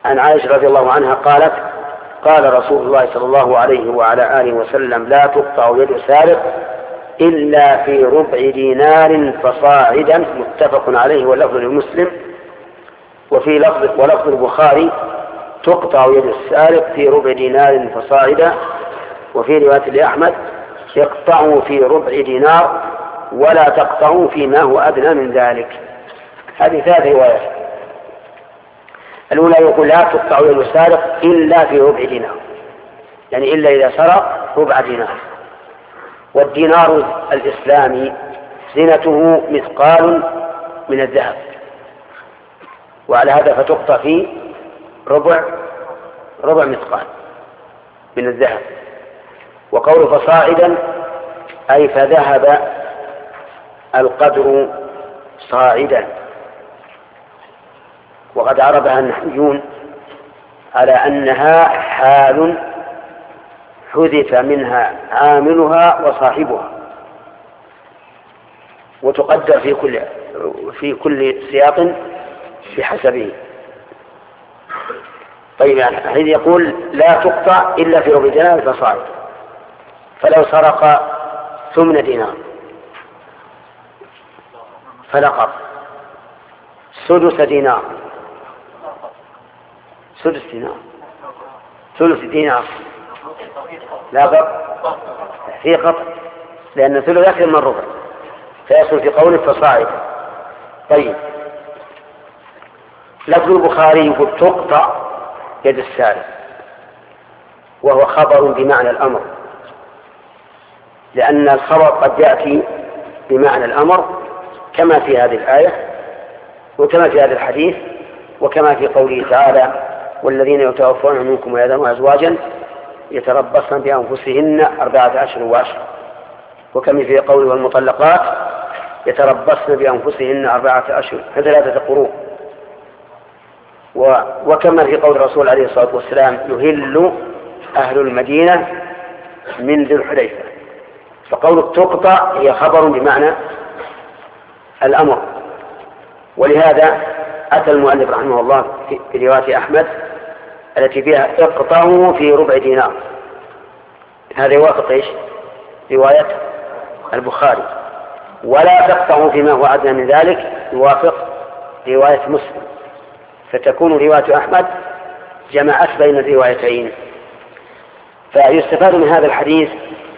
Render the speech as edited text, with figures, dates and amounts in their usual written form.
عن عائشة رضي الله عنها قالت: قال رسول الله صلى الله عليه وعلى آله وسلم: لا تقطع يد سارق إلا في ربع دينار فصاعدا. متفق عليه واللفظ لمسلم. وفي ولفظ البخاري: تقطع يد السارق في ربع دينار فصاعدا. وفي رواية لأحمد: اقطعوا في ربع دينار ولا تقطعوا فيما هو أدنى من ذلك. هذه 3 روايات. الأولى يقول: لا تقطع يد السارق إلا في ربع دينار، يعني إلا إذا سرق ربع دينار. والدينار الإسلامي زينته مثقال من الذهب، وعلى هذا فتقطع في ربع مثقال من الذهب. وقول فصاعدا أي فذهب القدر صاعدا. وقد عربها النحويون على أنها حال حذف منها عاملها وصاحبها، وتقدر في كل سياق بحسبه. طيب، يعني يقول: لا تقطع إلا في ربع دينار فصاعد. فلو سرق 8 دينار فلقط سدس دينار، ثلث دينار، لا قط في قطع، لأن ثلث أكثر من ربع، فيصل في قوله فصاعد. طيب، لفظ البخاري يقول: تقطع يد السارق، وهو خبر بمعنى الأمر، لأن الخبر قد يأتي بمعنى الأمر كما في هذه الآية وكما في هذا الحديث وكما في قوله تعالى: والذين يتوفون منكم ويذرون أزواجا يتربصن بأنفسهن 4 أشهر وعشرا، وكما في قوله: والمطلقات يتربصن بأنفسهن 4 أشهر 3 قروء. وكما في قول الرسول عليه الصلاة والسلام: يهل أهل المدينة من ذي الحليفة. فقول تقطع هي خبر بمعنى الأمر. ولهذا أتى المؤلف رحمه الله في رواية أحمد التي فيها: اقطعوا في ربع دينار. هذا يوافق ايش؟ رواية البخاري. ولا تقطعوا فيما هو أدنى من ذلك يوافق رواية مسلم. فتكون رواية أحمد جمعت بين الروايتين. فيستفاد من هذا الحديث